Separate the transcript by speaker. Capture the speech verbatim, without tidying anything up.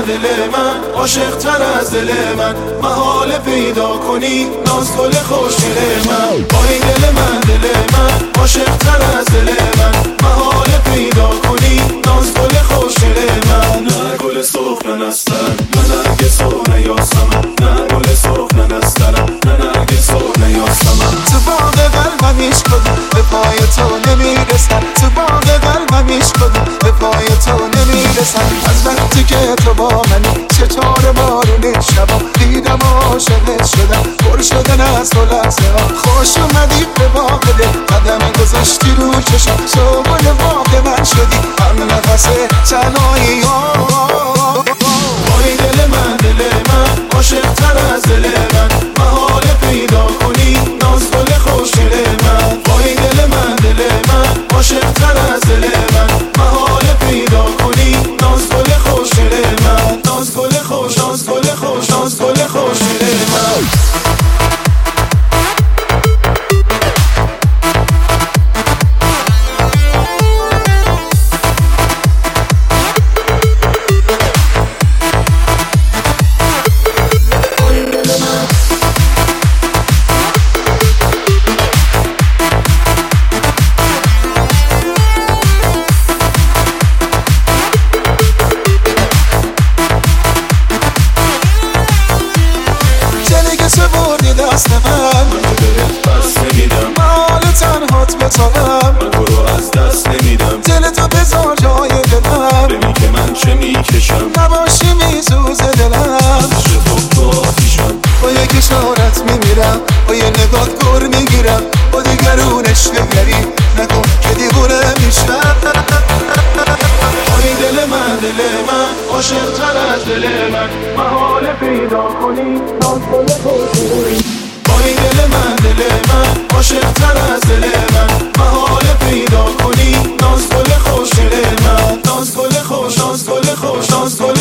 Speaker 1: دل من عاشق تر از دل من، محال پیدا کنی ناز گل خوشگل من. وای دل من دل من عاشق تر از دل من، محال پیدا کنی ناز گل خوشگل من. نه گل سرخ نسترم، نه نرگ سرخ نه یاسمن، نه گل سرخ نسترم، نه نرگ سرخ نه یاسمن.
Speaker 2: تو باغ قلبم عشق کنم به پای تو نمیرسم، تو باغ قلبم عشق کنم به پای تو نمیرسم. از وقتی که تو با منی چطور بارون شبا دیدم عاشقت شدم، پر شدن از تو لحظه ها. خوش اومدی به باغ دل، قدم گذاشتی رو چشم، تو گل باغ من شدی هم نفس تنهایی ها.
Speaker 1: وای دل من دل من عاشق تر از دل من، محال پیدا کنی ناز گل خوشگل من. وای دل من دل من عاشق تر از دل من، محال پیدا کنی ناز گل خوشگل من. ناز گل خوش ناز گل خوش ناز گل خوشگل من.
Speaker 2: دست من
Speaker 1: من تو دلت بس نمیدم،
Speaker 2: من حال تنهات بتانم،
Speaker 1: من تو رو از دست نمیدم.
Speaker 2: دل تو بذار جای دلم،
Speaker 1: ببین که من چه میکشم،
Speaker 2: نباشی میسوزه دلم.
Speaker 1: عشق تو تو آتیشم،
Speaker 2: با یک اشارت میمیرم، با یه نگات گر میگیرم، با دیگرون عشق گری نکن که دیوونه میشم.
Speaker 1: وای دل من دل من عاشق تر از دل من، محال پیدا کنی ناز گل خوشگل. وای دل من دل من عاشق تر از دل من، محال پیدا کنی ناز گل خوشگل من. ناز گل خوش ناز گل خوش ناز گل